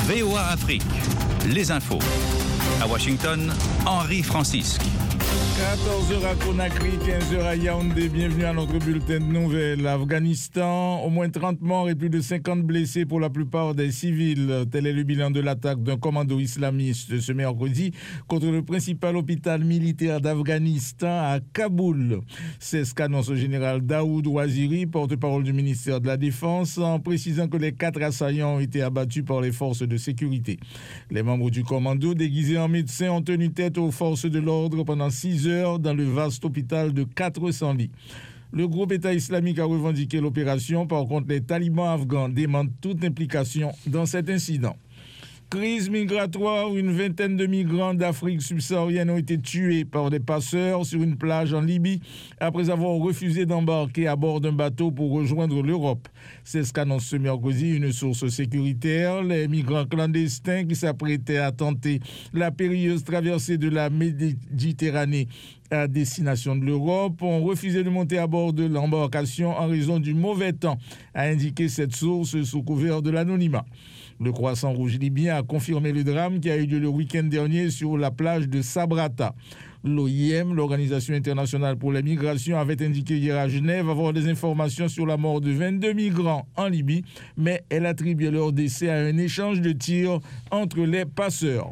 VOA Afrique, les infos. À Washington, Henri Francisque. 14h à Conakry, 15h à Yaoundé. Bienvenue à notre bulletin de nouvelles. Afghanistan, au moins 30 morts et plus de 50 blessés pour la plupart des civils. Tel est le bilan de l'attaque d'un commando islamiste ce mercredi contre le principal hôpital militaire d'Afghanistan à Kaboul. C'est ce qu'annonce le général Daoud Waziri, porte-parole du ministère de la Défense, en précisant que les 4 assaillants ont été abattus par les forces de sécurité. Les membres du commando, déguisés en médecins, ont tenu tête aux forces de l'ordre pendant 6 heures dans le vaste hôpital de 400 lits. Le groupe État islamique a revendiqué l'opération. Par contre, les talibans afghans démentent toute implication dans cet incident. Crise migratoire, une vingtaine de migrants d'Afrique subsaharienne ont été tués par des passeurs sur une plage en Libye après avoir refusé d'embarquer à bord d'un bateau pour rejoindre l'Europe. C'est ce qu'annonce ce mercredi une source sécuritaire. Les migrants clandestins qui s'apprêtaient à tenter la périlleuse traversée de la Méditerranée à destination de l'Europe ont refusé de monter à bord de l'embarcation en raison du mauvais temps, a indiqué cette source sous couvert de l'anonymat. Le Croissant Rouge libyen a confirmé le drame qui a eu lieu le week-end dernier sur la plage de Sabrata. L'OIM, l'Organisation internationale pour les migrations, avait indiqué hier à Genève avoir des informations sur la mort de 22 migrants en Libye, mais elle attribuait leur décès à un échange de tirs entre les passeurs.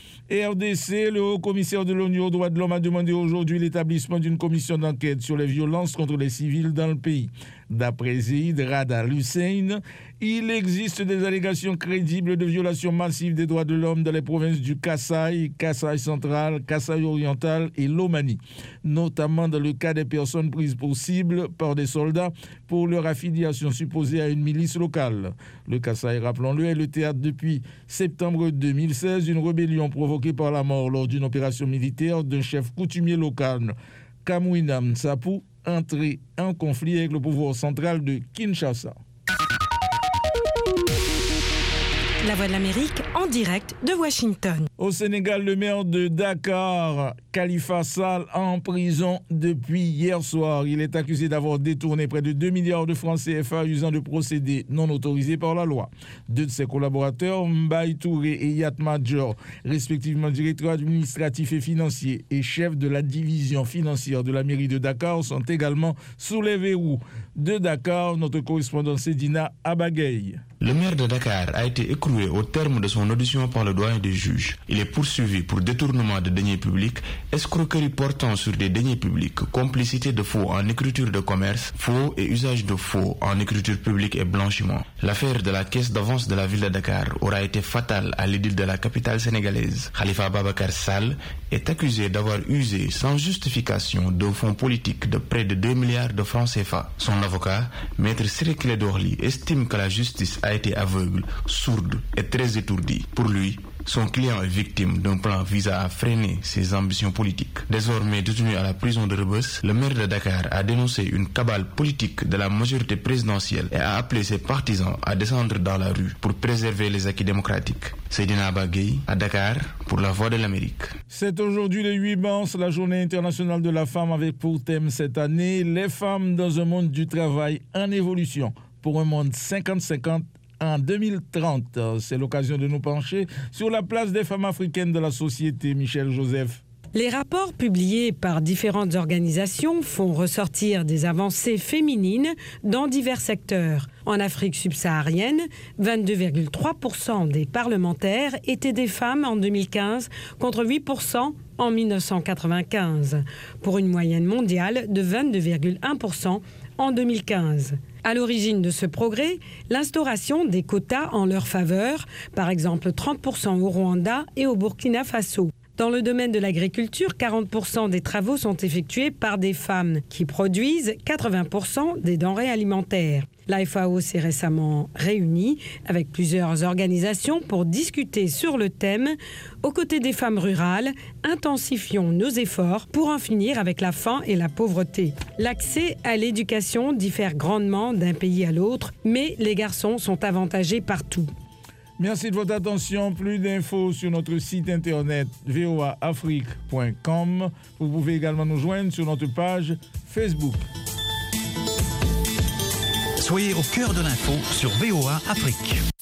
RDC, le haut-commissaire de l'ONU aux droits de l'homme a demandé aujourd'hui l'établissement d'une commission d'enquête sur les violences contre les civils dans le pays. D'après Zeid Rad Al-Hussein, il existe des allégations crédibles de violations massives des droits de l'homme dans les provinces du Kasaï, Kasaï central, Kasaï oriental et l'Omani, notamment dans le cas des personnes prises pour cible par des soldats pour leur affiliation supposée à une milice locale. Le Kasaï, rappelons-le, est le théâtre depuis septembre 2016 d'une rébellion provoquée par la mort lors d'une opération militaire d'un chef coutumier local, Kamwina Msapu, entré en conflit avec le pouvoir central de Kinshasa. La Voix de l'Amérique en direct de Washington. Au Sénégal, le maire de Dakar, Khalifa Sall, en prison depuis hier soir. Il est accusé d'avoir détourné près de 2 milliards de francs CFA usant de procédés non autorisés par la loi. 2 de ses collaborateurs, Mbaye Touré et Yat Major, respectivement directeur administratif et financier et chef de la division financière de la mairie de Dakar, sont également sous les verrous de Dakar. Notre correspondant Sedina Abagaye. Le maire de Dakar a été écroué au terme de son audition par le doyen des juges. Il est poursuivi pour détournement de deniers publics, escroquerie portant sur des deniers publics, complicité de faux en écriture de commerce, faux et usage de faux en écriture publique et blanchiment. L'affaire de la caisse d'avance de la ville de Dakar aura été fatale à l'édile de la capitale sénégalaise. Khalifa Babacar Sall est accusé d'avoir usé sans justification d'un fonds politique de près de 2 milliards de francs CFA. Son avocat, Maître Ciré Clédor Ly, estime que la justice a été aveugle, sourde et très étourdie. Pour lui, son client est victime d'un plan visant à freiner ses ambitions politiques. Désormais détenu à la prison de Rebeuss, le maire de Dakar a dénoncé une cabale politique de la majorité présidentielle et a appelé ses partisans à descendre dans la rue pour préserver les acquis démocratiques. Seydina Abagaye à Dakar pour la Voix de l'Amérique. C'est aujourd'hui le 8 mars, la journée internationale de la femme, avec pour thème cette année les femmes dans un monde du travail en évolution pour un monde 50-50 en 2030. C'est l'occasion de nous pencher sur la place des femmes africaines dans la société. Michel Joseph. Les rapports publiés par différentes organisations font ressortir des avancées féminines dans divers secteurs. En Afrique subsaharienne, 22,3% des parlementaires étaient des femmes en 2015 contre 8% en 1995, pour une moyenne mondiale de 22,1% en 2015. À l'origine de ce progrès, l'instauration des quotas en leur faveur, par exemple 30% au Rwanda et au Burkina Faso. Dans le domaine de l'agriculture, 40% des travaux sont effectués par des femmes qui produisent 80% des denrées alimentaires. La FAO s'est récemment réunie avec plusieurs organisations pour discuter sur le thème « Aux côtés des femmes rurales, intensifions nos efforts pour en finir avec la faim et la pauvreté ». L'accès à l'éducation diffère grandement d'un pays à l'autre, mais les garçons sont avantagés partout. Merci de votre attention. Plus d'infos sur notre site internet voaafrique.com. Vous pouvez également nous joindre sur notre page Facebook. Soyez au cœur de l'info sur VOA Afrique.